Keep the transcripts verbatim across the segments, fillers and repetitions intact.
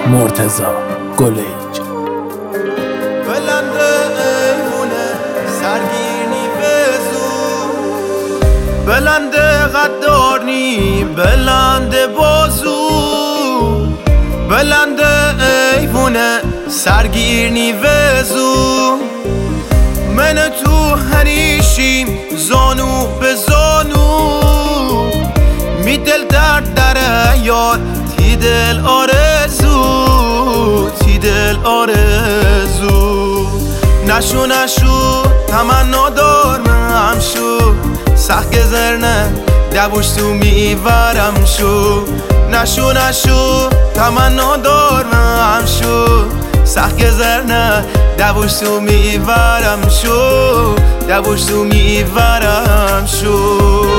مرتضی گلیج. بلند ایوونه سرگیرنی بزو، بلند قدارنی بلند بازو، بلند ایوونه سرگیرنی وزو. من تو هریشیم زانو به زانو، می دل درد دره یار تی دل آرزو، تی دل آرزو. نشو نشو تمنا دار من شو، سخت گذرنه دوش تو میورم شو. نشو نشو تمنا دار من شو، سخت گذرنه دوش تو میورم شو، دوش تو میورم شو.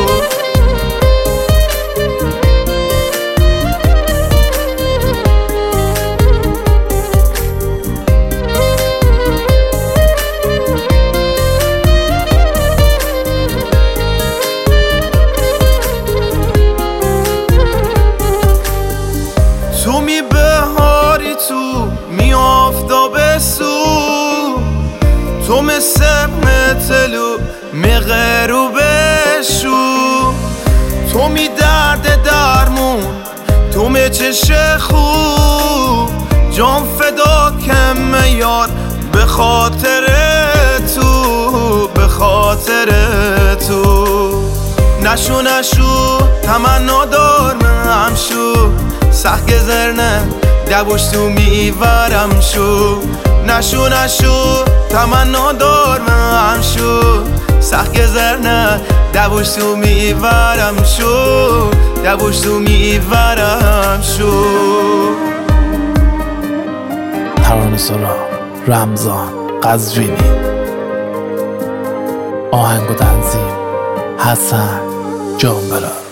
تو می بهاری تو می آفتاب سو، تو مثل متلو می غروب شو. تو می درد درمون تو می چش خوب، جان فدا کم یار به خاطر تو، به خاطر تو. نشو نشو تمنا دار من شو، سخت گذرنه دوش تو میورم شو. نشو نشو تمنا دار من شو، سخت گذرنه دوش تو میورم شو، دوش تو میورم شو. ترانه سرا رمضان قزوینی. آهنگ و تنظیم حسن جانبلا.